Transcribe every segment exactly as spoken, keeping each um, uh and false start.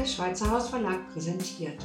Schweizer Haus Verlag präsentiert.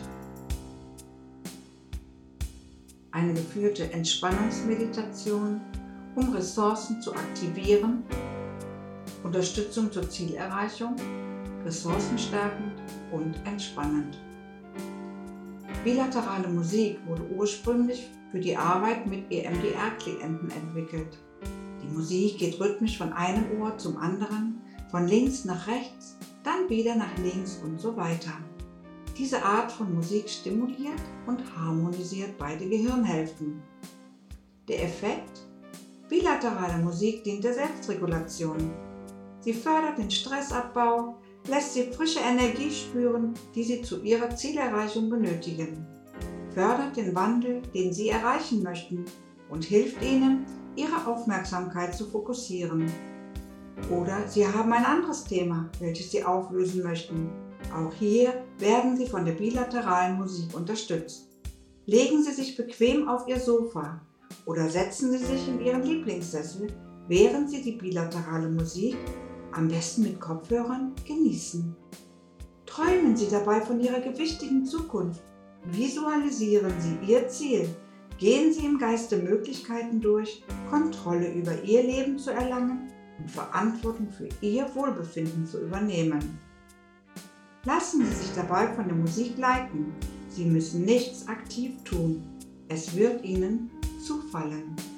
Eine geführte Entspannungsmeditation, um Ressourcen zu aktivieren, Unterstützung zur Zielerreichung, ressourcenstärkend und entspannend. Bilaterale Musik wurde ursprünglich für die Arbeit mit E M D R-Klienten entwickelt. Die Musik geht rhythmisch von einem Ohr zum anderen, von links nach rechts, dann wieder nach links und so weiter. Diese Art von Musik stimuliert und harmonisiert beide Gehirnhälften. Der Effekt? Bilaterale Musik dient der Selbstregulation. Sie fördert den Stressabbau, lässt sie frische Energie spüren, die sie zu ihrer Zielerreichung benötigen, fördert den Wandel, den sie erreichen möchten und hilft ihnen, ihre Aufmerksamkeit zu fokussieren. Oder sie haben ein anderes Thema, welches sie auflösen möchten. Auch hier werden sie von der bilateralen Musik unterstützt. Legen Sie sich bequem auf Ihr Sofa oder setzen Sie sich in Ihren Lieblingssessel, während Sie die bilaterale Musik, am besten mit Kopfhörern, genießen. Träumen Sie dabei von Ihrer gewichtigen Zukunft. Visualisieren Sie Ihr Ziel. Gehen Sie im Geiste Möglichkeiten durch, Kontrolle über Ihr Leben zu erlangen und Verantwortung für Ihr Wohlbefinden zu übernehmen. Lassen Sie sich dabei von der Musik leiten. Sie müssen nichts aktiv tun. Es wird Ihnen zufallen.